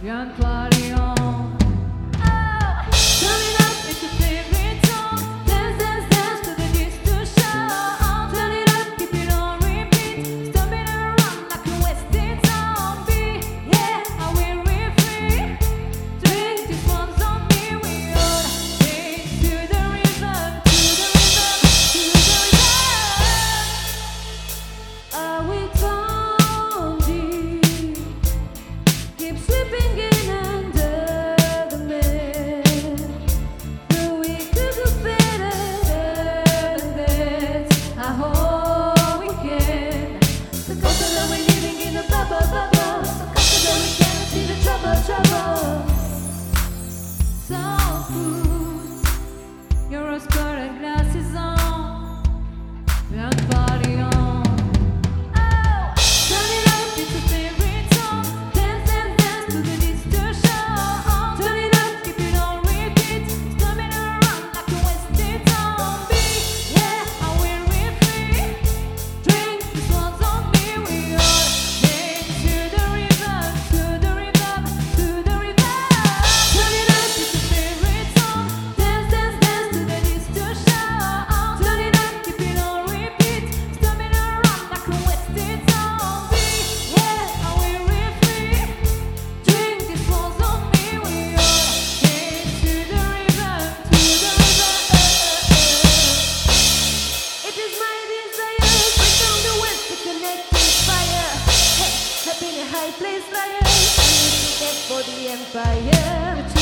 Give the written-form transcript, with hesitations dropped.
and party on. Oh, turn it up, it's your favorite song. Dance, dance, dance to the distortion. Turn it up, keep it on repeat. Stomping around like a wasted zombie. Yeah, I will be free. Drink this one zombie. We all dance to the rhythm, to the rhythm, to the rhythm. Are we gone deep? Keep slipping in under the bed. But we could do better than that. I hope we can. The closer that we're living in the bubble, bubble. The closer that we can see the trouble, trouble. Soul food, your rose-colored glasses on, and party on. Oh, turn it up, it's your favorite song. Dance, dance, dance to the distortion. Turn it up, keep it on repeat. Stomping around like a wasted zombie. Yeah, I will be free. Drink this one zombie. We all dance to the rhythm, to the rhythm, to the rhythm. Turn it up, it's your favorite song. Dance, dance, dance to the distortion. Turn it up, keep it on repeat. Stomping around like a wasted zombie. Yeah, I will be free. Drink this one zombie. We all dance to the rhythm, to the rhythm. It is my desire, bring down the west to connect with fire. Hey, up in a high place, fire. I need to get for the empire.